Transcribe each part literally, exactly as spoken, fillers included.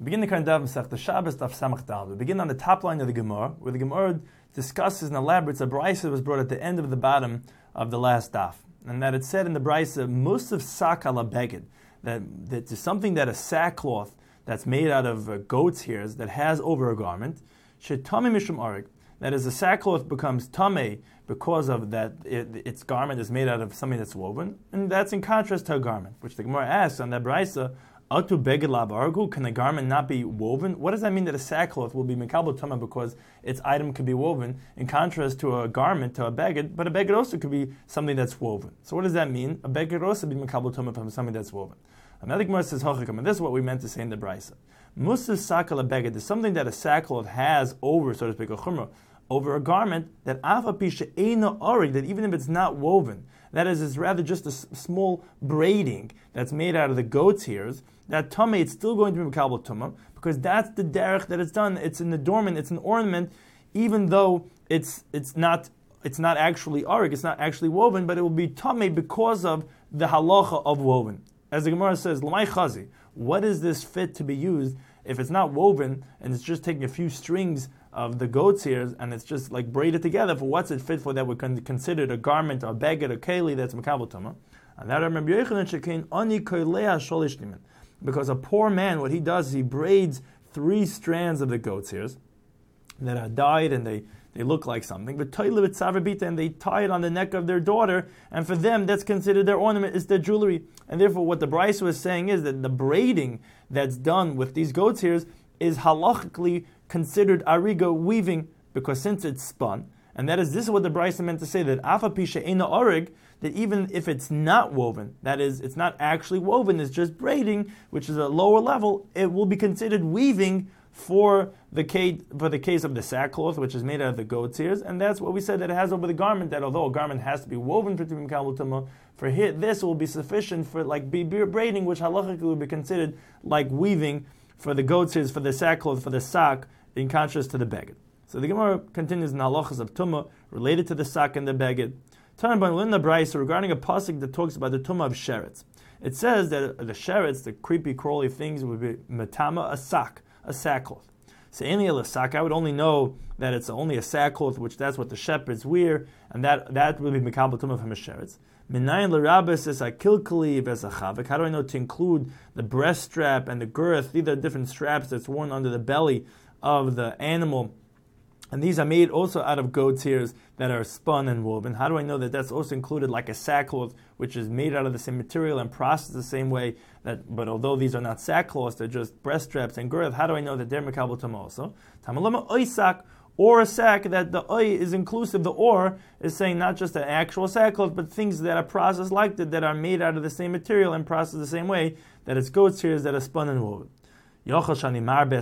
We begin the current daf Masech the Shabbos daf Samach Dal. We begin on the top line of the Gemara, where the Gemara discusses and elaborates a brisa that was brought at the end of the bottom of the last daf, and that it said in the brisa Musaf sak ala beged, that that is something that a sackcloth that's made out of uh, goat's hairs that has over a garment, shetame mishum arig, that as a sackcloth becomes tame because of that it, its garment is made out of something that's woven, and that's in contrast to a garment, which the Gemara asks on that brisa. Atu beged lab argu, can a garment not be woven? What does that mean that a sackcloth will be mekabel tama because its item could be woven, in contrast to a garment, to a beged, but a beged also could be something that's woven. So what does that mean? A beged also be mekabel tama from something that's woven. Another Gemara says, Hochikam, and this is what we meant to say in the brisa. Musas sakala beged is something that a sackcloth has over, so to speak, a chumrah, over a garment that afa pisha eina arig, that even if it's not woven, that is, it's rather just a s- small braiding that's made out of the goat's hairs, that tumah, it's still going to be mekabel tumah, because that's the derech that it's done. It's an adornment, it's an ornament, even though it's it's not it's not actually arig, it's not actually woven, but it will be tumah because of the halacha of woven. As the Gemara says, l'may chazi, what is this fit to be used if it's not woven and it's just taking a few strings of the goat's hairs and it's just like braided together? For what's it fit for that would be considered a garment or a beged or keli that's mekabel tumah? And that Rabbi Yochanan shekein ani koilea sholish nimin. Because a poor man, what he does is he braids three strands of the goat's hairs that are dyed and they, they look like something, but and they tie it on the neck of their daughter, and for them that's considered their ornament, it's their jewelry. And therefore what the Brisa was saying is that the braiding that's done with these goat's hairs is halachically considered ariga, weaving, because since it's spun, and that is this is what the Brisa meant to say, that afa pisha eina orig, that even if it's not woven, that is, it's not actually woven, it's just braiding, which is a lower level, it will be considered weaving for the case, for the case of the sackcloth, which is made out of the goat's ears, and that's what we said that it has over the garment, that although a garment has to be woven for to be mekabel tumah, for here, this will be sufficient for like be braiding, which halachically would be considered like weaving for the goat's ears, for the sackcloth, for the sack, in contrast to the beged. So the Gemara continues in halachas of tumah related to the sack and the beged. In the Brisa regarding a pasuk that talks about the tumah of sheretz. It says that the sheretz, the creepy crawly things, would be metama, a sack, a sackcloth. So any other sack, I would only know that it's only a sackcloth, which that's what the shepherds wear, and that that would be mekabel tumah from a sheretz. Minayin l'rabes es a kilkali ves a chavik. How do I know to include the breast strap and the girth? These are different straps that's worn under the belly of the animal. And these are made also out of goat's hairs that are spun and woven. How do I know that that's also included like a sackcloth, which is made out of the same material and processed the same way? That, but although these are not sackcloths, they're just breast straps and girth. How do I know that they're mekabel tumah also? Tamalama oisak, or a sack that the oy is inclusive. The or is saying not just an actual sackcloth, but things that are processed like that, that are made out of the same material and processed the same way, that it's goat's hairs that are spun and woven. I would think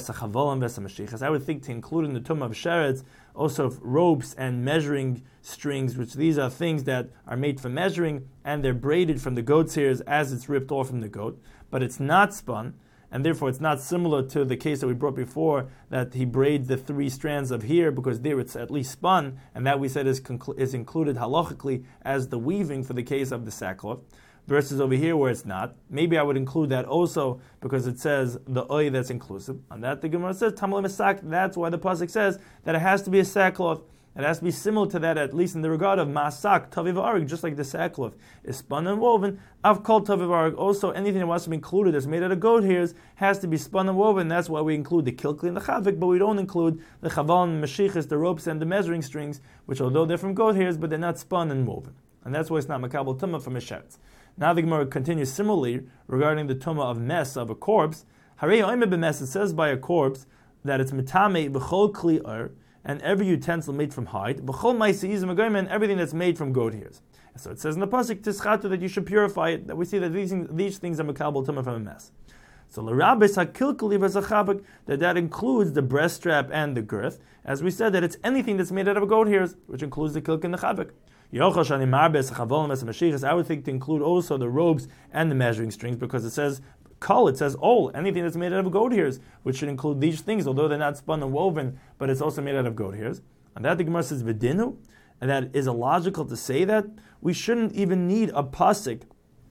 to include in the tumah of sheretz also ropes and measuring strings, which these are things that are made for measuring, and they're braided from the goat's hairs as it's ripped off from the goat, but it's not spun, and therefore it's not similar to the case that we brought before, that he braids the three strands of hair, because there it's at least spun, and that we said is, conclu- is included halachically as the weaving for the case of the sackcloth. Versus over here where it's not. Maybe I would include that also because it says the oy that's inclusive. On that the Gemara says, Tamalim Esak, that's why the pasuk says that it has to be a sackcloth. It has to be similar to that, at least in the regard of masak, taviv arig, just like the sackcloth is spun and woven. Av kol taviv arig, also anything that wants to be included that's made out of goat hairs has to be spun and woven. That's why we include the kilkli and the chavik, but we don't include the chaval and mashichas, the ropes and the measuring strings, which although they're from goat hairs, but they're not spun and woven. And that's why it's not mekabel tumah from a sheretz. Now the Gemara continues similarly regarding the tumah of mess of a corpse. Harei oime b'mess, it says by a corpse that it's metame b'chol kli ar, and every utensil made from hide, b'chol ma'aseh izim agoyim, and everything that's made from goat hairs. So it says in the pasuk tischatu that you should purify it. That we see that these things, these things are mekabel tumah from a mess. So l'rabes hakilkali v'zachabak, that that includes the breast strap and the girth, as we said that it's anything that's made out of goat hairs, which includes the kilk and the chabak. I would think to include also the robes and the measuring strings, because it says kol, it says ol, anything that's made out of goat hairs, which should include these things, although they're not spun and woven, but it's also made out of goat hairs. And that the Gemara says v'dinu, and that is illogical to say that. We shouldn't even need a pasuk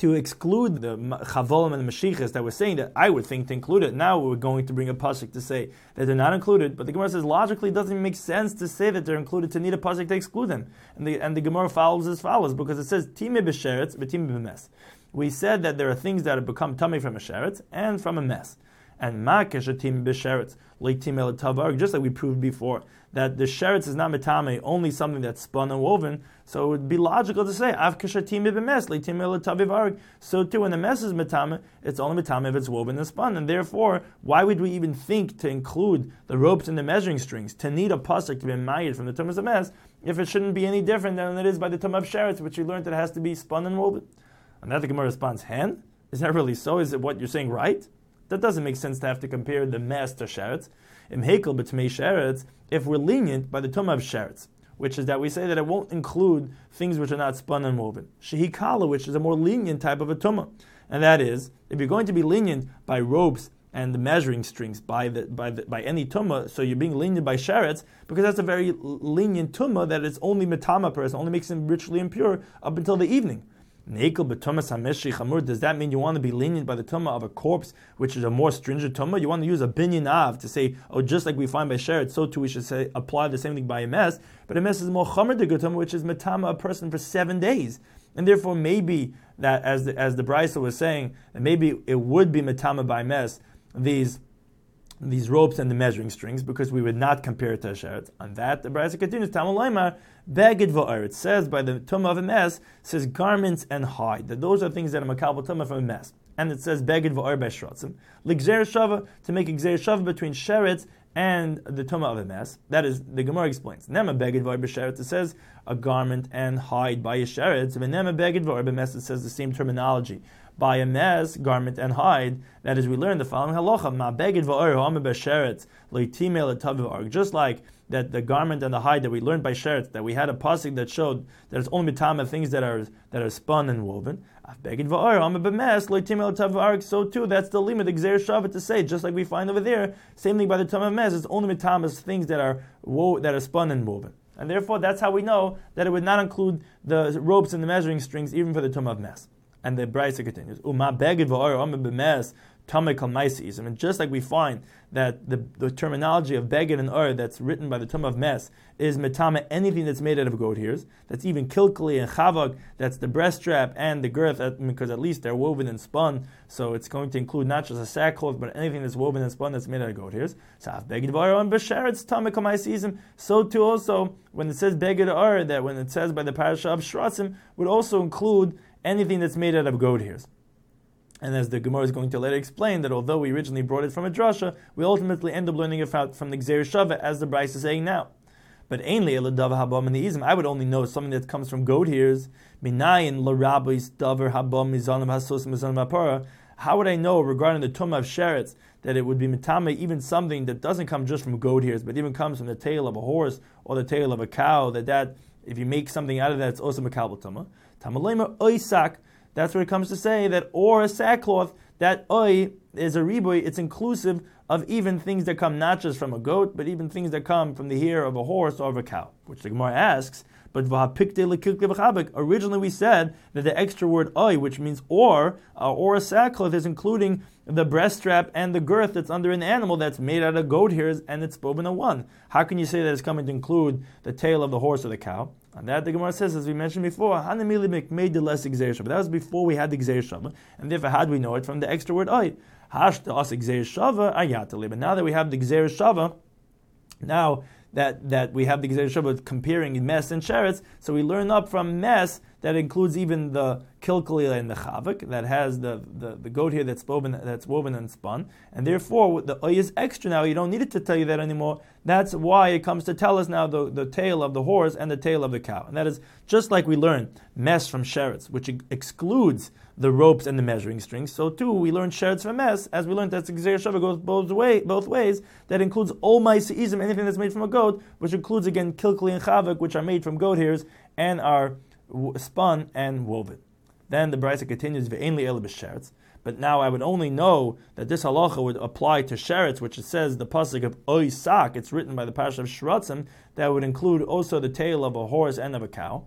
to exclude the chavolim and the mashiachas that we're saying that I would think to include it. Now we're going to bring a pasuk to say that they're not included, but the Gemara says logically it doesn't even make sense to say that they're included to need a pasuk to exclude them. And the and the Gemara follows as follows, because it says time b'sheretz v'time b'mes. We said that there are things that have become tummy from a sheretz and from a mess. And ma keshatim b'sheretz leitim el tavar, just like we proved before, that the sheretz is not metame, only something that's spun and woven. So it would be logical to say av keshatim b'mes leitim el tavar. So too, when the mess is metame, it's only metame if it's woven and spun. And therefore, why would we even think to include the ropes and the measuring strings to need a pasuk to be mayed from the tumas of mess if it shouldn't be any different than it is by the tum of sheretz, which we learned that it has to be spun and woven? And that the Gemara responds, hen? Is that really so? Is it what you're saying right? That doesn't make sense to have to compare the mess to sheretz. Im hekel b'tmei sheretz, if we're lenient by the tumah of sheretz, which is that we say that it won't include things which are not spun and woven. Shehi kala, which is a more lenient type of a tumah. And that is, if you're going to be lenient by ropes and the measuring strings, by the by the, by any tumah, so you're being lenient by sheretz, because that's a very lenient tumah that it's only metama person, only makes him ritually impure up until the evening. Does that mean you want to be lenient by the tumah of a corpse, which is a more stringent tumah? You want to use a binyan av to say, oh, just like we find by sheretz, so too we should say apply the same thing by a mess. But a mess is more chamer de tumah, which is metama a person for seven days, and therefore maybe that, as the, as the Brisa was saying, that maybe it would be metama by mess these. these ropes and the measuring strings, because we would not compare it to a sheretz. On that, the Brisa continues, Talmud Laimar, Beged v'or. It says by the tumah of a mess, says garments and hide, that those are things that are makabel tumah from a mess. And it says Beged v'or by shrotzim. L'gzer shava, to make a gzer shava between sheretz and the tumah of a mess. That is, the Gemara explains. Nema Beged v'or by sheretz, it says a garment and hide by a sheretz. V'nema Beged v'or by mess, it says the same terminology. By a mess, garment, and hide. That is, we learn the following halacha: Ma beged va'or ha'ameh b'sheretz leitimei letaviv arg. Just like that, the garment and the hide that we learned by sheretz, that we had a pasuk that showed that it's only mitama things that are that are spun and woven. Af beged va'or ha'ameh b'mes leitimei letaviv arg. So too, that's the limit of gzer shavat to say, just like we find over there. Same thing by the tum of mes. It's only mitama things that are wo- that are spun and woven. And therefore, that's how we know that it would not include the ropes and the measuring strings, even for the tum of mes. And the Brisa continues, Uma beged v'or ha'ameh b'mes tamei kol ma'aseh. And just like we find that the, the terminology of beged and ur that's written by the tum of mes is metame anything that's made out of goat hairs, that's even kilkali and chavag, that's the breast strap and the girth, because at least they're woven and spun, so it's going to include not just a sackcloth, but anything that's woven and spun that's made out of goat hairs. So too also, when it says beged ur, that when it says by the parasha of Shratzim, would also include anything that's made out of goat hairs. And as the Gemara is going to later explain, that although we originally brought it from a drasha, we ultimately end up learning it from the Gzer Shava, as the Brisa is saying now. But ainly eladav habam in the izm, I would only know something that comes from goat hairs. Minayin l'rabis davar habam mizanim hasos mizanim apara. How would I know regarding the tumah of sheretz that it would be mitame even something that doesn't come just from goat hairs, but even comes from the tail of a horse or the tail of a cow? That that if you make something out of that, it's also makabel tumah. Tamalema oisak. That's where it comes to say that, or a sackcloth, that oi is a riboy, it's inclusive of even things that come not just from a goat, but even things that come from the hair of a horse or of a cow. Which the Gemara asks, but originally we said that the extra word oi, which means or, uh, or a sackcloth, is including the breast strap and the girth that's under an animal that's made out of goat hairs and it's spoken of one. How can you say that it's coming to include the tail of the horse or the cow? And that the Gemara says, as we mentioned before, made the less Gzer Shava. That was before we had the Gzer Shava, and therefore how do we know it? From the extra word oi. Hash to us Gzer Shava ayatali. But now that we have the Gzer Shava, now that, that we have the Gzer Shava comparing mes and sheretz, so we learn up from mes that includes even the kilkali and the chavik, that has the, the, the goat hair that's woven, that's woven and spun, and therefore the oy is extra now, you don't need it to tell you that anymore. That's why it comes to tell us now the, the tail of the horse and the tail of the cow. And that is just like we learn mes from sheretz, which excludes the ropes and the measuring strings, so too we learn sheretz from mes, as we learned that the Gzer Shava goes both, way, both ways, that includes all ma'aseh, anything that's made from a goat, which includes again kilkali and chavik, which are made from goat hairs and are spun and woven. Then the Brisa continues, ve'enli ele b'sheretz. But now I would only know that this halacha would apply to sheretz, which it says the pasuk of oy sak. It's written by the parasha of Shratzim, that would include also the tail of a horse and of a cow.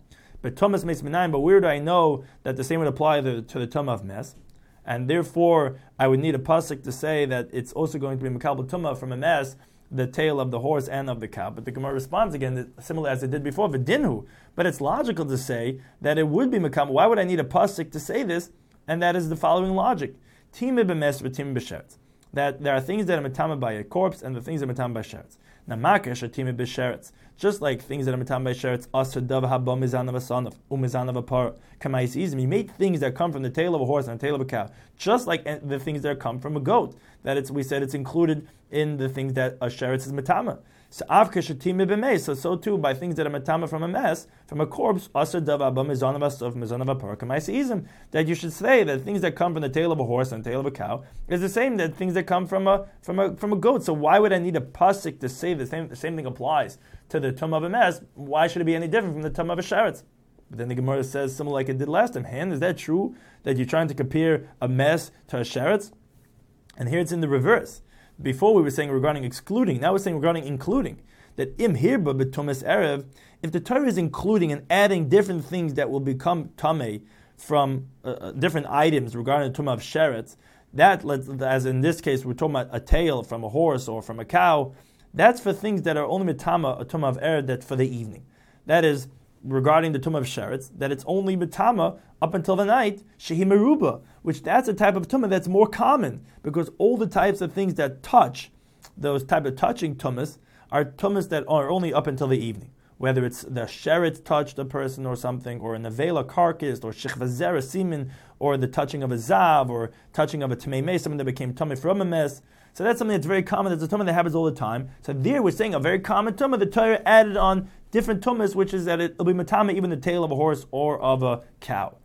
but Tumas Meis Minayim, but where do I know that the same would apply to, to the Tumah of Mes? And therefore, I would need a pasuk to say that it's also going to be Mekabel Tumah from a Mes, the tail of the horse and of the cow. But the Gemara responds again, similar as it did before, V'dinhu. But it's logical to say that it would be Mekabel. Why would I need a pasuk to say this? And that is the following logic. Timeh b'mes v'timeh b'sheretz. That there are things that are metama by a corpse and the things that are metama by sheretz. Now, makesh are timeh b'sheretz. Just like things that are metama by sheretz, asr dav haba mizan of a son of umizan of a par kamais izim. He made things that come from the tail of a horse and the tail of a cow. Just like the things that come from a goat. That it's, we said it's included in the things that a sheretz is metama. So avkesh are timeh b'mes. So so too by things that are metama from a mess, from a corpse, asr dav haba mizan of a son of mizan of a par kamais izim. That you should say that things that come from the tail of a horse and the tail of a cow is the same that things that come from a from a from a goat. So why would I need a pasuk to say the same the same thing applies to the tumah of a mess? Why should it be any different from the tumah of a sheretz? But then the Gemara says similar like it did last time. Han, is that true that you're trying to compare a mess to a sheretz? And here it's in the reverse. Before we were saying regarding excluding, now we're saying regarding including. That im hirba b'tumas erev, if the Torah is including and adding different things that will become tamei from uh, different items regarding the tumah of sheretz, that, as in this case, we're talking about a tail from a horse or from a cow, that's for things that are only mitama, a tumah of erev, that's for the evening. That is, regarding the tumah of sheretz, that it's only mitama up until the night, shehi meruba, which that's a type of tumah that's more common, because all the types of things that touch, those type of touching tumas, are tumas that are only up until the evening. Whether it's the sheretz touched a person or something, or a nevela carcass, or shechva zera simin, or the touching of a zav, or touching of a tamei mes, something that became tummy from a mess. So that's something that's very common. That's a tumah that happens all the time. So there we're saying a very common tumah. The Torah added on different tumas, which is that it'll be matama even the tail of a horse or of a cow.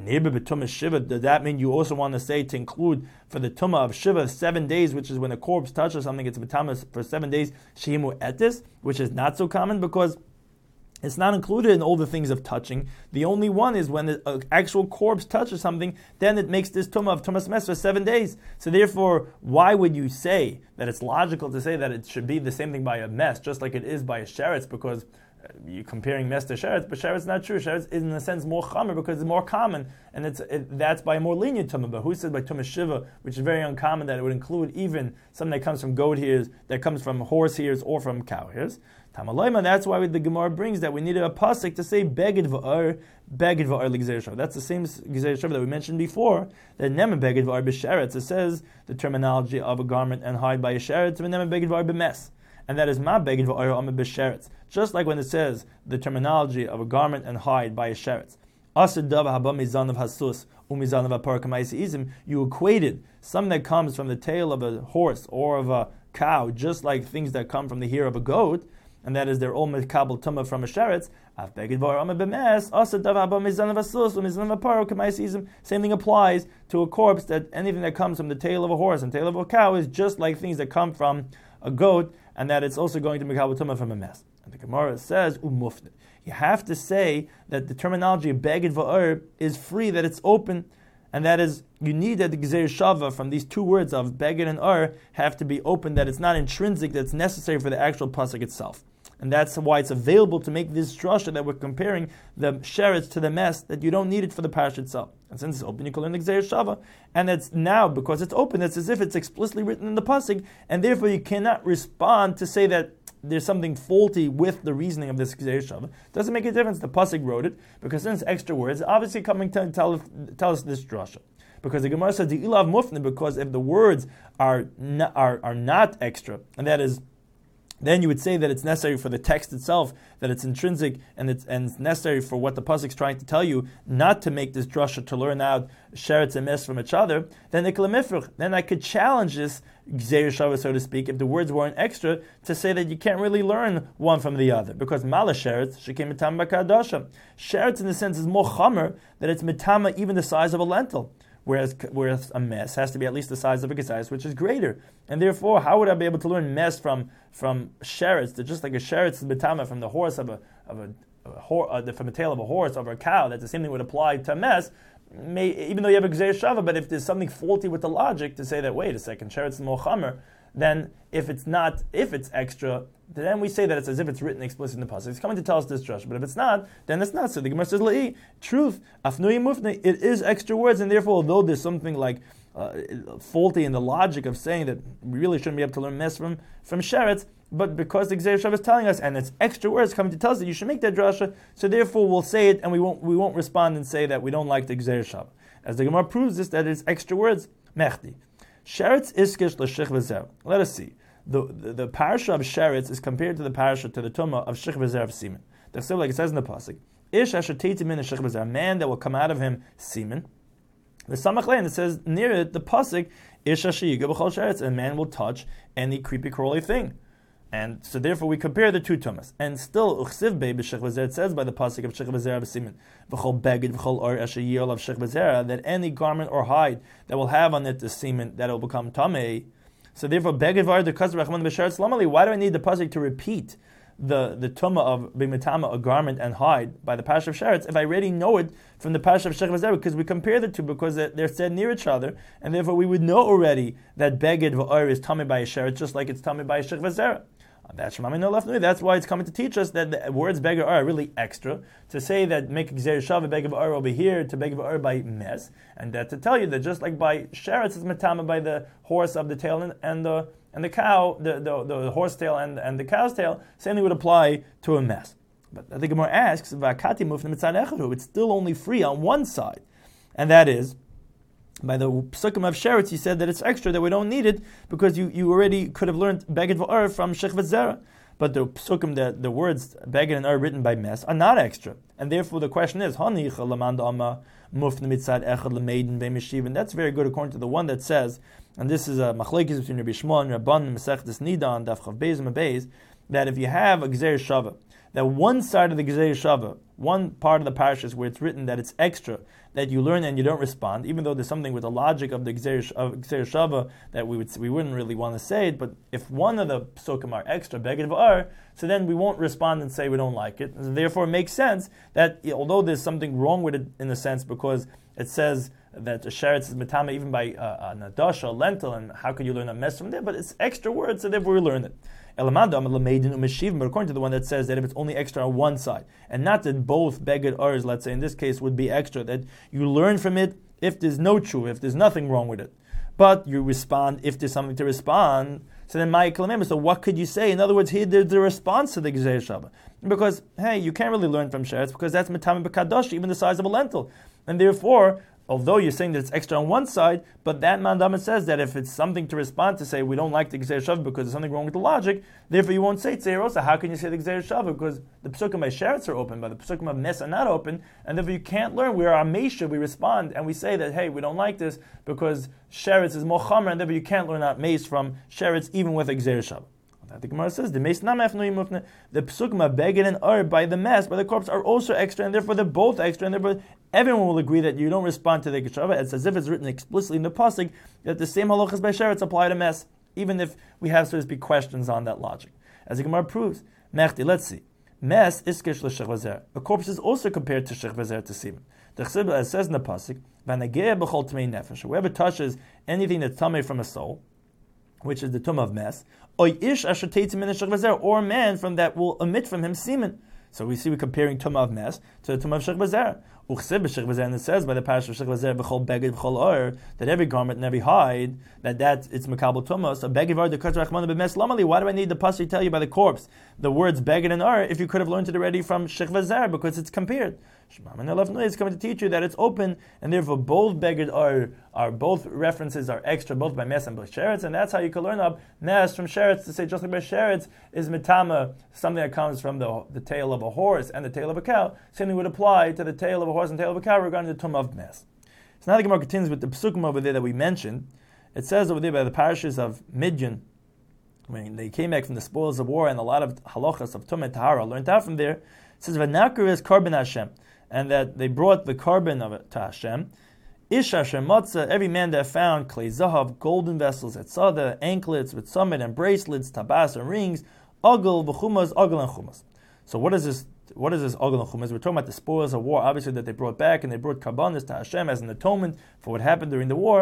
Shiva, does that mean you also want to say to include for the tumah of Shiva seven days, which is when a corpse touches something, it's matama for seven days, shehimu etis, which is not so common because it's not included in all the things of touching. The only one is when the actual corpse touches something, then it makes this tumah of tumas mes for seven days. So therefore, why would you say that it's logical to say that it should be the same thing by a mess, just like it is by a sheretz, because you're comparing mess to sheretz, but sheretz is not true. Sheretz is in a sense more chamer because it's more common, and it's it, that's by a more lenient tumah. But who says by tumah shiva, which is very uncommon, that it would include even something that comes from goat ears, that comes from horse ears, or from cow ears? Tamalayma, that's why the Gemara brings that we needed a pasuk to say beged va'ar, beged va'ar l'gzeir shava. That's the same gzeir shava that we mentioned before, that nemen beged va'ar b'sheretz. It says the terminology of a garment and hide by a sheretz, and nemen beged va'ar b'mes. And that is ma beged va'ar amid b'sheretz. Just like when it says the terminology of a garment and hide by a sheretz. Asad dav haba mizan of hasus umizan of a par kamaisi izim. You equated something that comes from the tail of a horse or of a cow, just like things that come from the hair of a goat, and that is they're all mekabel tumah from a sheretz. Af beged va'ar amid b'mes. Asad dav haba mizan of hasus umizan of a par kamaisi izim. Same thing applies to a corpse, that anything that comes from the tail of a horse and tail of a cow is just like things that come from a goat, and that it's also going to be mekabel tumah from a mess. And the Gemara says, umufne. You have to say that the terminology of beged va'ar is free, that it's open, and that is, you need that the gzeir shava from these two words of beged and ar have to be open, that it's not intrinsic, that it's necessary for the actual pasuk itself. And that's why it's available to make this drasha that we're comparing the sheretz to the mess, that you don't need it for the parish itself. And since it's open, you can learn the gzeir shava. And it's now, because it's open, it's as if it's explicitly written in the pasuk, and therefore you cannot respond to say that there's something faulty with the reasoning of this gzeir shava. Doesn't make a difference. The pasuk wrote it, because since extra words, obviously coming to tell, tell us this drasha. Because the Gemara says the ilav mufne, because if the words are not, are, are not extra, and that is, then you would say that it's necessary for the text itself, that it's intrinsic, and it's and it's necessary for what the pasuk is trying to tell you, not to make this drasha to learn out sheretz and mes from each other. Then then I could challenge this gzeir shava, so to speak, if the words weren't extra, to say that you can't really learn one from the other, because mala sheretz shekim mitam bakadasha. Sheretz in the sense is more chamer, that it's mitama even the size of a lentil. Whereas, whereas a mess has to be at least the size of a kesais, which is greater. And therefore, how would I be able to learn mess from from sheretz, that just like a sheretz is betama from the horse of a of a, a hor, uh, from the tail of a horse over a cow, that the same thing would apply to mess, may, even though you have a gzeir shava, but if there's something faulty with the logic to say that, wait a second, sheretz is more chamer, then if it's not, if it's extra, then we say that it's as if it's written explicitly in the pasuk. It's coming to tell us this drush. But if it's not, then it's not. So the Gemara says, La'i, truth, afnui mufnei, it is extra words, and therefore, although there's something like uh, faulty in the logic of saying that we really shouldn't be able to learn mes from, from sheretz, but because the Gzeir Shav is telling us, and it's extra words coming to tell us that you should make that drasha, so therefore we'll say it, and we won't we won't respond and say that we don't like the Gzeir Shav. As the Gemara proves this, that it's extra words. Mechdi. Sheretz iskish l'shich v'zer. Let us see. The, the, the parasha of Sheretz is compared to the parasha, to the Tumah of Shich v'zer of semen. Like it says in the pasuk, Ish asher teiti min shich v'zer, a man that will come out of him semen. The Samach Lein, it says near it, the pasuk, Ish asher yiga b'chol Sheretz, a man will touch any creepy crawly thing. And so therefore we compare the two tumas. And still, Uchsiv Bei b'shich v'zer, it says by the pasuk of Shich v'zer of semen, v'chol beged v'chol or asher yil of Shich v'zer, that any garment or hide that will have on it the semen, that it will become tamei. So therefore, beged v'ar dekaz rachman b'sheretz lamali. Why do I need the pasuk to repeat the the tumah of b'mitama, a garment and hide, by the parsha of sheretz, if I already know it from the parsha of Shech v'zer? Because we compare the two, because they're said near each other, and therefore we would know already that beged v'ar is tamei by a sheretz, just like it's tamei by a Shech v'zer. That's why it's coming to teach us that the words beged are really extra. To say that make Gzeir Shav beged v'ar over here to beged v'ar by mes, and that to tell you that just like by sheretz is metama by the horse of the tail and, and the and the cow, the, the, the horse tail and, and the cow's tail, same thing would apply to a mes. But the Gemara asks, v'akati mufne mitzad echad, it's still only free on one side, and that is, by the psukim of sheretz, he said that it's extra, that we don't need it, because you, you already could have learned beged v'ar from shich v'zera. But the psukim, the, the words beged and are written by mes, are not extra. And therefore the question is, Hanicha lamand amma mufne mitzad echad l'meidin be'mishiv. And that's very good according to the one that says, and this is a machlekes between Rabbi Shmuel and Rabban Masechtas Nidan, Daf Chav Beis and Beis, that if you have a Gzeir Shava, that one side of the Gzeir Shava, one part of the parashas where it's written that it's extra, that you learn and you don't respond, even though there's something with the logic of the Gzeir, of Gzeir Shava that we would we wouldn't really want to say it, but if one of the psukim are extra, beged v'ar, so then we won't respond and say we don't like it. And therefore it makes sense that although there's something wrong with it in a sense, because it says that a sheretz is metama even by uh, an adash, a lentil, and how could you learn a mess from there? But it's extra words, so therefore we learn it. But according to the one that says that if it's only extra on one side, and not that both beged ars, let's say in this case, would be extra, that you learn from it if there's no true, if there's nothing wrong with it, but you respond if there's something to respond. So then my kalamim. So what could you say? In other words, here there's the response to the Gzeir Shava, because hey, you can't really learn from sheretz because that's metame b'kadosh, even the size of a lentil, and therefore, although you're saying that it's extra on one side, but that mandama says that if it's something to respond to say we don't like the Gzeir Shav because there's something wrong with the logic, therefore you won't say Tzeir Osa. How can you say the Gzeir Shav? Because the psukim by sheretz are open, but the psukim of mes are not open, and therefore you can't learn. We are amesha, we respond, and we say that hey, we don't like this because sheretz is more chamer, and therefore you can't learn out mes from sheretz even with a Gzeir Shav. The Gemara says the mes nam efnui mufne, the psukim of beged and ar by the mes, by the corpse, are also extra, and therefore they're both extra, and therefore everyone will agree that you don't respond to the geshava. It's as if it's written explicitly in the pasuk that the same halachas by sheretz apply to mes, even if we have, so to speak, questions on that logic. As the Gemara proves, mechti, let's see, mes iskish l'shich v'zer. A corpse is also compared to shich v'zer, to semen. The chesed, as says in the pasuk, v'nageh b'chol tmei nefesh. Whoever touches anything that's tamei from a soul, which is the tumah of mes, or ish asher teitzim min shech v'zer, or a man from that will emit from him semen. So we see we're comparing tumah of mes to the tumah of shech v'zer. Uchsev b'shech v'zer, and it says by the parasha of shech v'zer b'chol beged b'chol or, that every garment and every hide, that that it's mekabel tumah. So beged v'ar dekatz rachmana b'mes lamali. Why do I need the pasuk to tell you by the corpse the words beged and or if you could have learned it already from shech v'zer, because it's compared? It's coming to teach you that it's open, and therefore both beged are are both references are extra, both by mes and by sheretz, and that's how you can learn up mes from sheretz to say just like by sheretz is metama, something that comes from the the tail of a horse and the tail of a cow. Same thing would apply to the tail of a horse and tail of a cow regarding the tumah of mes. So now the Gemara continues with the psukim over there that we mentioned. It says over there by the parashas of Midian, when they came back from the spoils of war and a lot of halachas of tumah tahara learned out from there. It says v'nakar is korban Hashem, and that they brought the carbon of it to Hashem. Ish Hashem matzah, every man that found klei zahav, golden vessels, et sada, anklets with summit and bracelets, tabas and rings, ogel v'chumas, ogel and chumas. So what is this? What is this ogel and chumas? We're talking about the spoils of war, obviously that they brought back, and they brought karbanos to Hashem as an atonement for what happened during the war.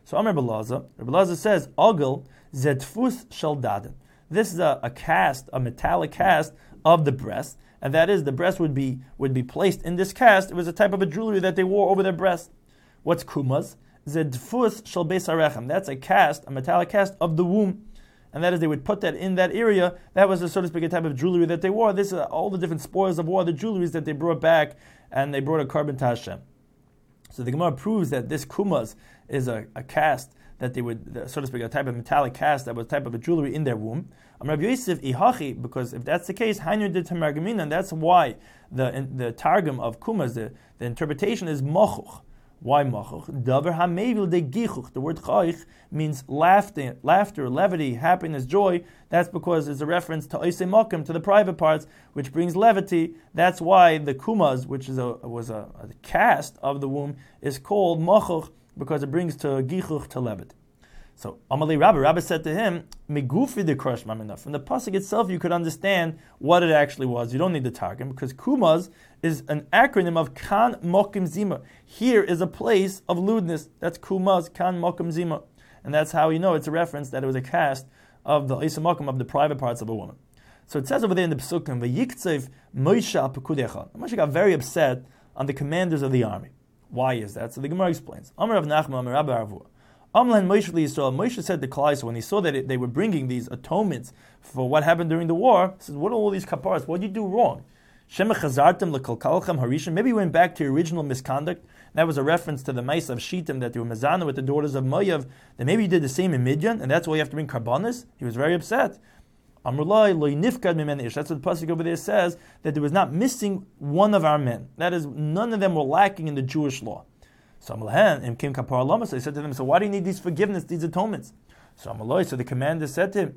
So Amr Belaza, Belaza says, Ogel zetfus shaldad. This is a, a cast, a metallic cast of the breast, and that is the breast would be would be placed in this cast. It was a type of a jewelry that they wore over their breast. What's kumas? Zedfus shal beis harechem. That's a cast, a metallic cast of the womb. And that is, they would put that in that area. That was, a, so to speak, a type of jewelry that they wore. This is all the different spoils of war, the jewelries that they brought back, and they brought a carbon to Hashem. So the Gemara proves that this kumas is a, a cast that they would, so to speak, a type of metallic cast that was a type of a jewelry in their womb. Rabbi Yosef ihachi, because if that's the case, hainu de tamargamina, and that's why the the targum of kumas, the, the interpretation is mochuch. Why machuch? Davar hamevil de gichuch. The word chayich means laughter, laughter, levity, happiness, joy. That's because it's a reference to oisei makim, to the private parts, which brings levity. That's why the kumas, which is a was a, a cast of the womb, is called machuch, because it brings to gichuch, to levity. So Amalei Rabbi, Rabbi said to him, "Migufi de krush mamina." From the pasuk itself, you could understand what it actually was. You don't need the targum, because kumas is an acronym of kan mokim zima. Here is a place of lewdness. That's kumas, kan mokim zima, and that's how you know it's a reference that it was a cast of the isa mokim, of the private parts of a woman. So it says over there in the psukim, "Vayiktzev Moshe al pekudecha." Moshe got very upset on the commanders of the army. Why is that? So the Gemara explains. Amar Rav Nachman, Amar Rabbi Arvua. Amlan Moshe Yisrael. Moshe said to Klal Yisrael, when he saw that it, they were bringing these atonements for what happened during the war, he says, "What are all these kaparas? What did you do wrong? Shema chazartem lekalkalchem harishim." Maybe you went back to your original misconduct. That was a reference to the mice of Shittim, that they were mezana with the daughters of Moav. Then maybe you did the same in Midian, and that's why you have to bring karbanis. He was very upset. Amrulai lo nifkad mimeni ish. That's what the pasuk over there says, that there was not missing one of our men. That is, none of them were lacking in the Jewish law. So Amalahan, Kim Kapar Lamas, I said to them, so why do you need these forgiveness, these atonements? So Amaloi, so the commander said to him,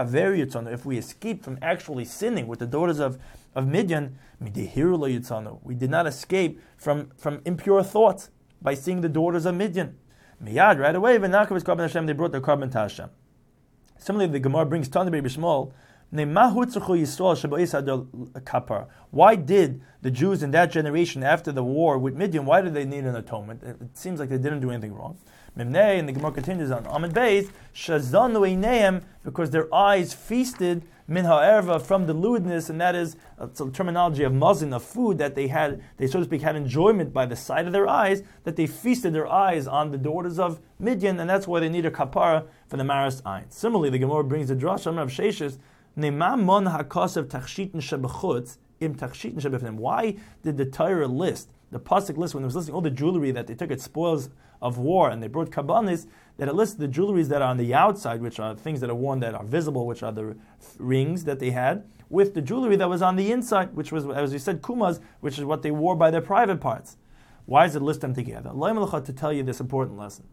if we escaped from actually sinning with the daughters of, of Midian, we did not escape from, from impure thoughts by seeing the daughters of Midian. Miyad, right away, they brought their carbon to Hashem. Similarly, the Gemara brings Tana B'Shmuel. Why did the Jews in that generation, after the war with Midian, why did they need an atonement? It seems like they didn't do anything wrong. Memnei, and the Gemara continues on Amid Beis, Shazanu Eineim, because their eyes feasted min ha'erva, from the lewdness, and that is a terminology of mazin, of food, that they had, they so to speak had enjoyment by the sight of their eyes, that they feasted their eyes on the daughters of Midian, and that's why they need a kapara for the maris ayin. Similarly, the Gemara brings the drash of Sheshes. Why did the Torah list, the pasuk list, when it was listing all the jewelry that they took as spoils of war and they brought kabbanis, that it lists the jewelries that are on the outside, which are things that are worn that are visible, which are the rings that they had, with the jewelry that was on the inside, which was, as we said, kumas, which is what they wore by their private parts. Why does it list them together? To tell you this important lesson.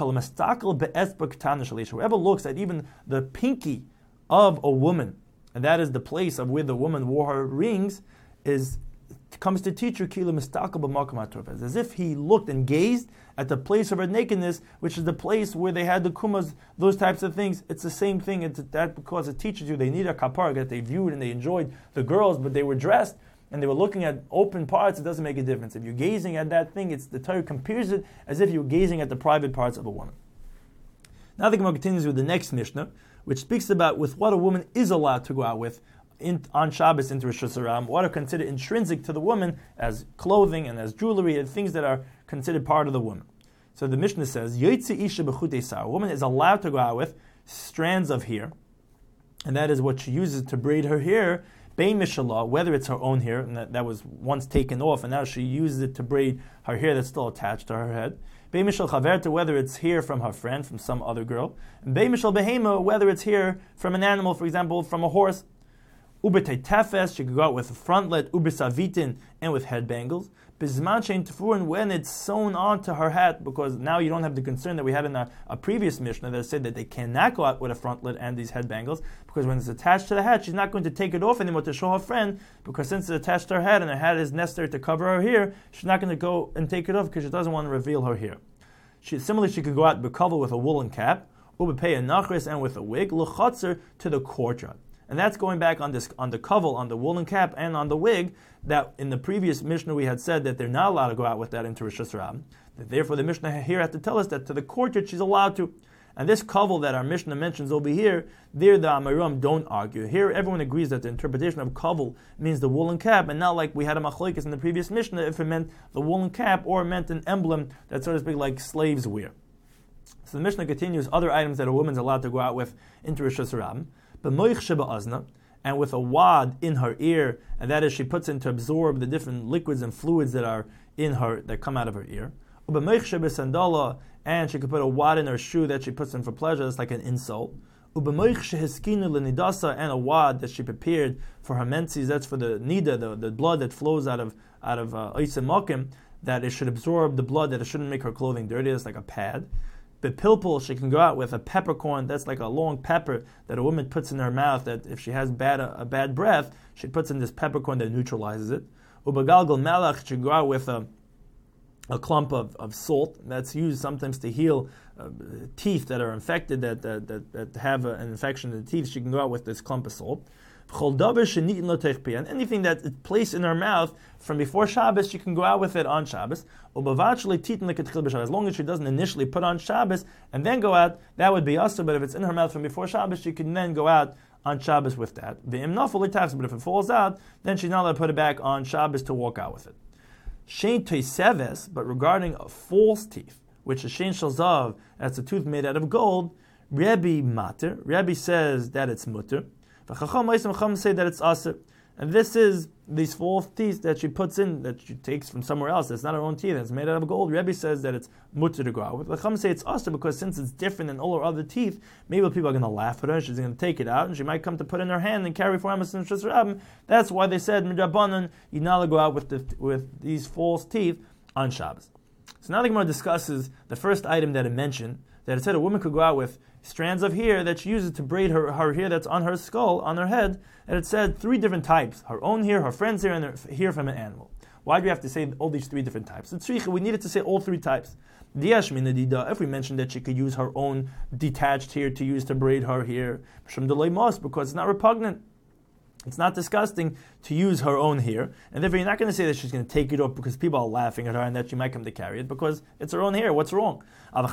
Whoever looks at even the pinky of a woman, and that is the place of where the woman wore her rings, is comes to teach you as if he looked and gazed at the place of her nakedness, which is the place where they had the kumas, those types of things. It's the same thing. It's that because it teaches you they need a kapara, that they viewed and they enjoyed the girls, but they were dressed and they were looking at open parts. It doesn't make a difference. If you're gazing at that thing, it's the Torah compares it as if you're gazing at the private parts of a woman. Now the Gemara continues with the next Mishnah, which speaks about with what a woman is allowed to go out with in, on Shabbos into Rosh Hashanah, what are considered intrinsic to the woman as clothing and as jewelry and things that are considered part of the woman. So the Mishnah says, Yotze isha b'chutei sar. A woman is allowed to go out with strands of hair, and that is what she uses to braid her hair, bein mishalah, whether it's her own hair, and that, that was once taken off, and now she uses it to braid her hair that's still attached to her head. Bein mishal chaverta, whether it's hair from her friend, from some other girl. And bein mishal behema, whether it's hair from an animal, for example, from a horse. Ubetei tefes, she could go out with a frontlet, ubesavitin, and with head bangles. Bizman shein tefurin, when it's sewn onto her hat, because now you don't have the concern that we had in a, a previous Mishnah that said that they cannot go out with a frontlet and these head bangles, because when it's attached to the hat, she's not going to take it off anymore to show her friend, because since it's attached to her head and her hat is necessary to cover her hair, she's not going to go and take it off because she doesn't want to reveal her hair. She, similarly, she could go out becover with a woolen cap, ubepei a nachris, and with a wig, l'chatzer, to the courtyard. And that's going back on this on the kovel, on the woolen cap, and on the wig, that in the previous Mishnah we had said that they're not allowed to go out with that into Rosh Hashanah. Therefore, the Mishnah here had to tell us that to the courtyard she's allowed to. And this kaval that our Mishnah mentions over here, there the Amoraim don't argue. Here everyone agrees that the interpretation of kaval means the woolen cap, and not like we had a machlokes in the previous Mishnah if it meant the woolen cap or it meant an emblem that, so to speak, like slaves wear. So the Mishnah continues other items that a woman's allowed to go out with into Rosh Hashanah. But moich sheba azna, and with a wad in her ear, and that is she puts in to absorb the different liquids and fluids that are in her, that come out of her ear. Uba sheba sandala, and she could put a wad in her shoe that she puts in for pleasure. That's like an insult. Uba lenidasa, and a wad that she prepared for her menses. That's for the nida, the, the blood that flows out of out of oisim makim, that it should absorb the blood, that it shouldn't make her clothing dirty. That's like a pad. But pilpul, she can go out with a peppercorn. That's like a long pepper that a woman puts in her mouth, that if she has bad a, a bad breath, she puts in this peppercorn that neutralizes it. Ubagalgal malach, she can go out with a a clump of, of salt that's used sometimes to heal uh, teeth that are infected, that, that, that, that have a, an infection in the teeth. She can go out with this clump of salt. And anything that is placed in her mouth from before Shabbos, she can go out with it on Shabbos. As long as she doesn't initially put on Shabbos and then go out, that would be usher. But if it's in her mouth from before Shabbos, she can then go out on Shabbos with that. But if it falls out, then she's not allowed to put it back on Shabbos to walk out with it. Shein toiseves, but regarding a false teeth, which is shein shalzav, that's a tooth made out of gold, Rebbe mater, Rebbe says that it's mutter, Chacham say that it's aser. And this is these false teeth that she puts in, that she takes from somewhere else. That's not her own teeth. It's made out of gold. Rebbe says that it's mutter to go out with. Chacham say it's aser because since it's different than all her other teeth, maybe people are going to laugh at her. She's going to take it out, and she might come to put in her hand and carry for Amos and Shusrabim. That's why they said midrabanan, you not go out with the, with these false teeth on Shabbos. So now the Gemara discusses the first item that it mentioned, that it said a woman could go out with strands of hair that she uses to braid her, her hair that's on her skull, on her head, and it said three different types: her own hair, her friend's hair, and her hair from an animal. Why do we have to say all these three different types? It's tzricha, we needed to say all three types. If we mentioned that she could use her own detached hair to use to braid her hair, because it's not repugnant. It's not disgusting to use her own hair, and therefore you're not going to say that she's going to take it off because people are laughing at her and that she might come to carry it because it's her own hair. What's wrong?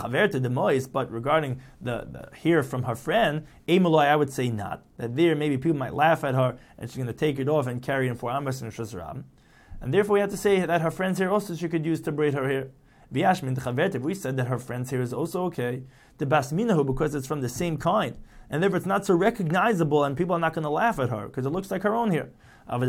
But regarding the, the hair from her friend, I would say not. That there maybe people might laugh at her and she's going to take it off and carry it for Amos and Shusrabim. And therefore we have to say that her friend's hair also she could use to braid her hair. If we said that her friend's hair is also okay, the basminahu, because it's from the same kind, and therefore it's not so recognizable and people are not going to laugh at her because it looks like her own hair. But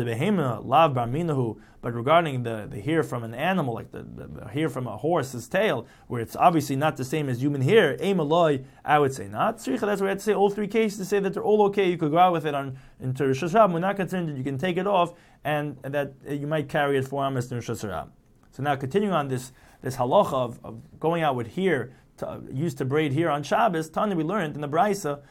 regarding the, the hair from an animal, like the, the, the hair from a horse's tail, where it's obviously not the same as human hair, I would say not. That's why we have to say all three cases to say that they're all okay. You could go out with it on into Rosh Hashanah. We're not concerned that you can take it off and, and that you might carry it for Amos and Rosh Hashanah. So now continuing on this this halacha of, of going out with hair to, uh, used to braid hair on Shabbos, Tanya we learned in the Braisa,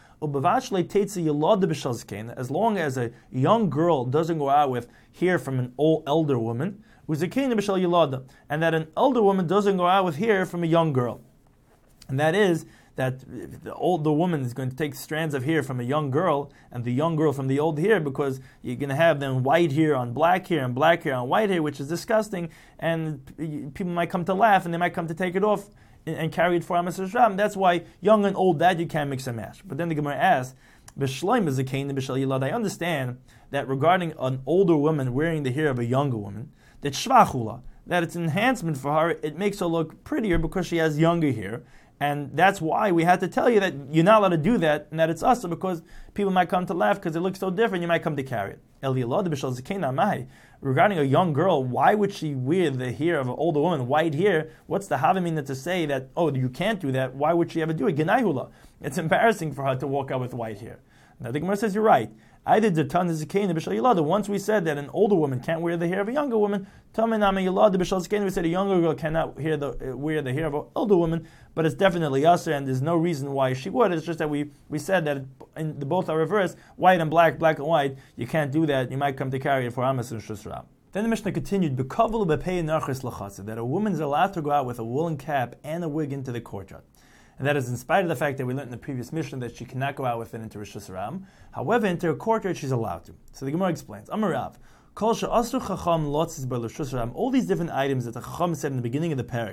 as long as a young girl doesn't go out with hair from an old elder woman, and that an elder woman doesn't go out with hair from a young girl. And that is that the older woman is going to take strands of hair from a young girl, and the young girl from the old hair, because you're going to have then white hair on black hair and black hair on white hair, which is disgusting, and people might come to laugh and they might come to take it off and carry it for Amos Rishram. That's why young and old, that you can't mix and match. But then the Gemara asks, B'shleim is a kain, b'shel yilad. I understand that regarding an older woman wearing the hair of a younger woman, that shvachula, that it's an enhancement for her, it makes her look prettier because she has younger hair. And that's why we had to tell you that you're not allowed to do that, and that it's us, because people might come to laugh because it looks so different, you might come to carry it. Regarding a young girl, why would she wear the hair of an older woman, white hair? What's the havamina to say that, oh, you can't do that? Why would she ever do it? Genaihula. It's embarrassing for her to walk out with white hair. Now the Gemara says you're right. I did the tan zikain b'shal yilada. Once we said that an older woman can't wear the hair of a younger woman, taminama yilada b'shal zikain. We said a younger girl cannot wear the wear the hair of an older woman, but it's definitely yasser, and there's no reason why she would. It's just that we, we said that in the, both are reversed, white and black, black and white. You can't do that. You might come to carry it for Amos and Shusra. Then the Mishnah continued, B'kavul b'pei narchis l'chasa, that a woman is allowed to go out with a woolen cap and a wig into the courtyard. And that is in spite of the fact that we learned in the previous Mishnah that she cannot go out with it into Rosh Hashanah. However, into a courtyard she's allowed to. So the Gemara explains, Amarav, Kol she'asru chacham lotzis b'Rosh Hashanah, all these different items that the chacham said in the beginning of the parak,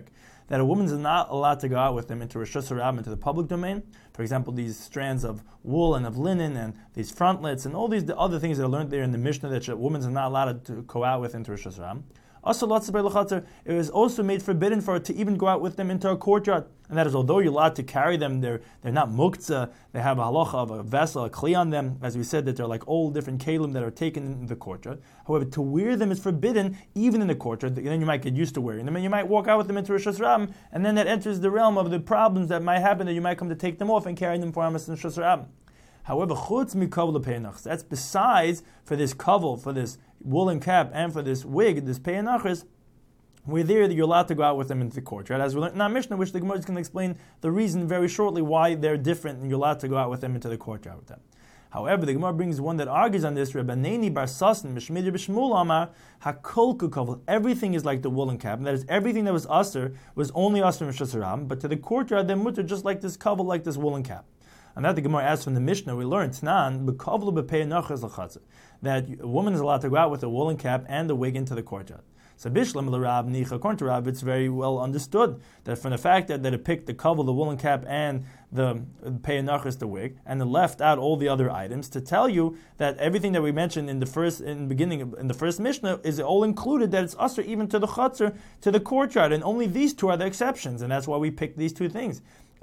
that a woman is not allowed to go out with them into Rishus Harabim, into the public domain. For example, these strands of wool and of linen and these frontlets and all these other things that are learned there in the Mishnah that a woman is not allowed to go out with into Rishus Harabim. It was also made forbidden for her to even go out with them into a courtyard. And that is, although you're allowed to carry them, they're they're not muktzah, they have a halacha of a vessel, a kli on them, as we said, that they're like all different kalim that are taken in the courtyard. However, to wear them is forbidden even in the courtyard. Then you might get used to wearing them, and you might walk out with them into Rishus Harabim, and then that enters the realm of the problems that might happen, that you might come to take them off and carry them for Amos and Rishus Harabim. However, chutz mikavul peinach, that's besides for this kavel, for this woolen cap, and for this wig, this peinachas, we're there that you're allowed to go out with them into the courtyard. As we learned in our Mishnah, which the Gemara is going to explain the reason very shortly why they're different and you're allowed to go out with them into the courtyard with them. However, the Gemara brings one that argues on this. Rabbaneni bar Sasan Mishmid B'Shmuel Amar Hakol Kukavel. Everything is like the woolen cap, and that is everything that was aser was only aser in Rishus Harabim, but to the courtyard they're mutter just like this kavel, like this woolen cap. And that the Gemara asks from the Mishnah, we learned Tnan B'Kavlu B'Peinachas L'Chatzah, that a woman is allowed to go out with a woolen cap and the wig into the courtyard. So Bishlam l'Rab Nicha, according to Rab, it's very well understood that from the fact that, that it picked the kavel, the woolen cap, and the peinachas, the wig, and it left out all the other items to tell you that everything that we mentioned in the first in the beginning in the first Mishnah is all included, that it's usher even to the chutzner, to the courtyard, and only these two are the exceptions, and that's why we picked these two things.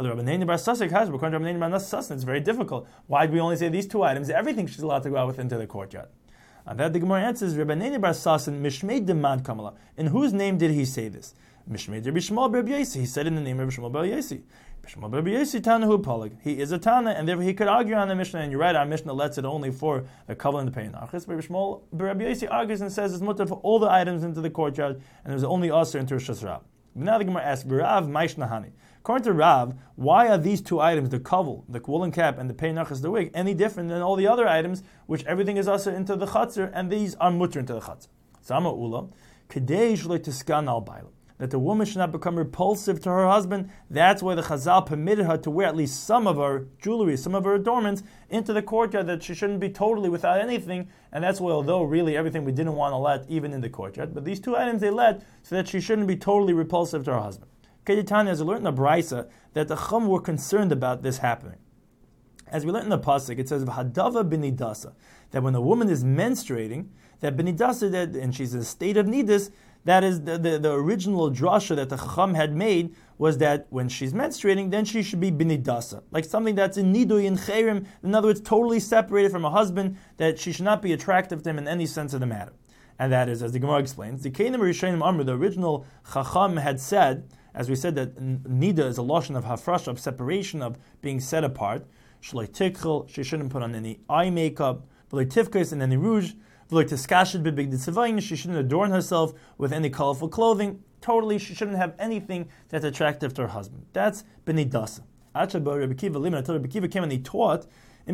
It's very difficult. Why do we only say these two items? Everything she's allowed to go out with into the courtyard. And that the Gemara answers, Rabbaneni bar Sasan Mishmei Demad Kamala. In whose name did he say this? Mishmei de Bishmal bar Yesi. He said in the name of Bishmal bar Yesi. Bishmal bar Yesi Tanahu Palag. He is a Tana, and therefore he could argue on the Mishnah. And you're right, our Mishnah lets it only for the kavel and the peinachas. But Bishmal bar Yesi argues and says it's mutter for all the items into the courtyard, and there's only usher into Rishus Harabim. Now the Gemara asks, Rav Maish Nahani. According to Rav, why are these two items, the kavel, the woolen cap, and the peinachas, the wig, any different than all the other items, which everything is also into the chatzar, and these are mutter into the chatzar? Sama ula, kadei shloi tiskan al baila, that the woman should not become repulsive to her husband. That's why the Chazal permitted her to wear at least some of her jewelry, some of her adornments, into the courtyard, that she shouldn't be totally without anything. And that's why, although really everything we didn't want to let even in the courtyard, but these two items they let so that she shouldn't be totally repulsive to her husband. Keditanya, as we learned in the Braisa, that the Chum were concerned about this happening. As we learned in the Pasuk, it says, V'hadava b'nidasa, that when a woman is menstruating, that b'nidasa, that, and she's in a state of nidus, that is the, the, the original drasha that the Chacham had made, was that when she's menstruating, then she should be b'nidasa, like something that's in nidui, in chayrim, in other words, totally separated from a husband, that she should not be attractive to him in any sense of the matter. And that is, as the Gemara explains, the Keinim Rishonim Amr, the original Chacham had said, as we said, that nida is a lotion of hafrash, of separation, of being set apart. Shloi tikchel, she shouldn't put on any eye makeup. V'loi tifkes, and any rouge. V'loi tiskashet b'big ditzavayin, she shouldn't adorn herself with any colorful clothing. Totally, she shouldn't have anything that's attractive to her husband. That's b'nidasa. Acha Rabbi Kiva limit until Rabbi Kiva came and he taught,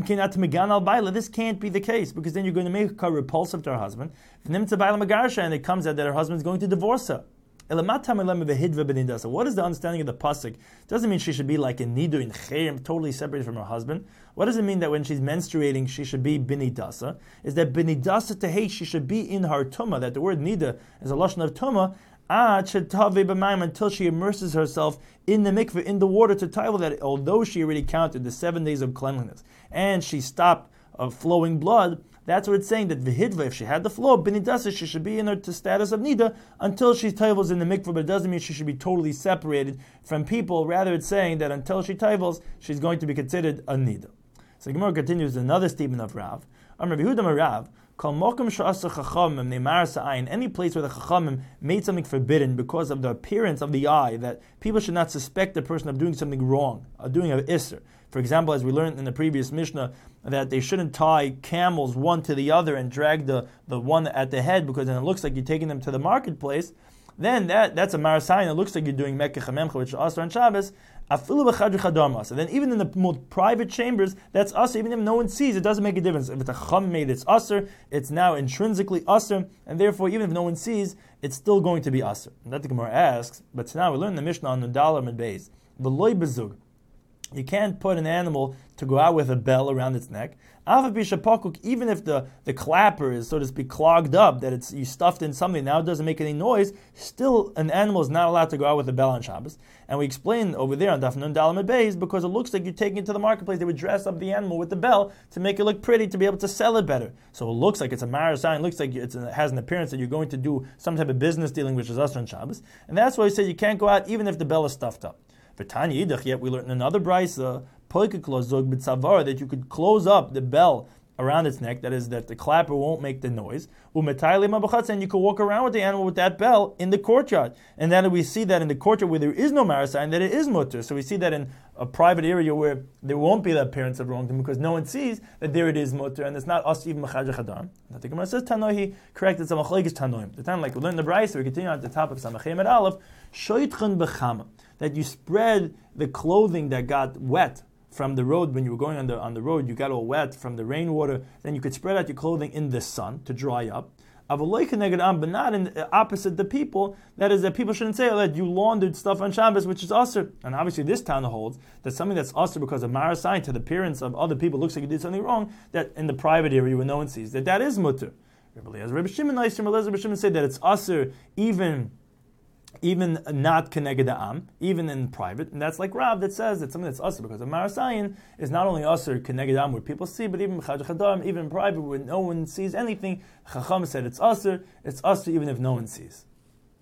this can't be the case, because then you're going to make her repulsive to her husband. And it comes out that her husband is going to divorce her. What is the understanding of the pasuk? Doesn't mean she should be like a nidu in chayim, totally separated from her husband. What does it mean that when she's menstruating she should be binidasa? Is that binidasa tehei, she should be in her tumah? That the word nida is a lashon of tumah. Until she immerses herself in the mikveh, in the water, to title that although she already counted the seven days of cleanliness and she stopped of flowing blood, that's what it's saying, that v'hidva, if she had the flow, binidasa, she should be in her to status of nida until she taivels in the mikveh, but it doesn't mean she should be totally separated from people. Rather, it's saying that until she taivels, she's going to be considered a nida. So Gemara continues another statement of Rav. Amar Yehuda Rav, Kol mokum she'asa chachamim ne'maras ha'ayin, any place where the chachamim made something forbidden because of the appearance of the eye, that people should not suspect the person of doing something wrong, of doing an isser. For example, as we learned in the previous Mishnah, that they shouldn't tie camels one to the other and drag the, the one at the head, because then it looks like you're taking them to the marketplace. Then that, that's a marasayin. It looks like you're doing Mekach HaMemcha, which is Asr on Shabbos. Afilu b'chadri chadar. So then even in the most private chambers, that's Asr. Even if no one sees, it doesn't make a difference. If it's a chum made, it's Asr. It's now intrinsically Asr. And therefore, even if no one sees, it's still going to be Asr. And that the Gemara asks, but now we learn the Mishnah on the Dalar Medbeis. V'loi bezug. you can't put an animal to go out with a bell around its neck. Even if the, the clapper is, so to speak, clogged up, that it's you stuffed in something, now it doesn't make any noise, still an animal is not allowed to go out with a bell on Shabbos. And we explain over there on Daf Nun Dalet Beis, because it looks like you're taking it to the marketplace, they would dress up the animal with the bell to make it look pretty, to be able to sell it better. So it looks like it's a Mara sign, it looks like it's, it has an appearance that you're going to do some type of business dealing, which is Asr on Shabbos. And that's why we say you can't go out even if the bell is stuffed up. V'tanya Yidach, yet we learned in another brisa, that you could close up the bell around its neck, that is, that the clapper won't make the noise, and you could walk around with the animal with that bell in the courtyard. And then we see that in the courtyard where there is no marasign, that it is mutter. So we see that in a private area where there won't be the appearance of wrongdoing, because no one sees that there it is mutter, and it's not us even mechajach hadam. The Gemara says Tanohi, correct, it's a machlekes Tanoim. The time, like we learned in the Brayso, we continue at the top of Samachem at Aleph, shoytchen bechama, that you spread the clothing that got wet from the road. When you were going on the on the road, you got all wet from the rainwater, then you could spread out your clothing in the sun to dry up. But not in opposite the people. That is, that people shouldn't say, oh, that you laundered stuff on Shabbos, which is usher. And obviously this town holds that something that's usher because of Mara sign to the appearance of other people looks like you did something wrong, that in the private area where no one sees, that that is mutter. Rabbi Shimon said that it's usher even even not keneged am, even in private, and that's like Rav that says that something that's usher because of marasayin is not only usher keneged am where people see, but even mechajach hadam, even in private where no one sees anything. Chacham said it's usher, it's usher even if no one sees.